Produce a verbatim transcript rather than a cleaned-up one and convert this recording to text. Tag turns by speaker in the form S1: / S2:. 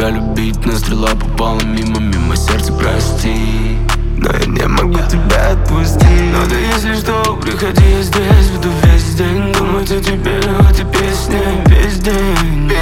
S1: тебя любить, но стрела попала мимо, мимо сердца, прости.
S2: Но я не могу тебя отпустить.
S1: Но ты, если что, приходи, я здесь буду весь день думать о тебе, в этой песне весь день.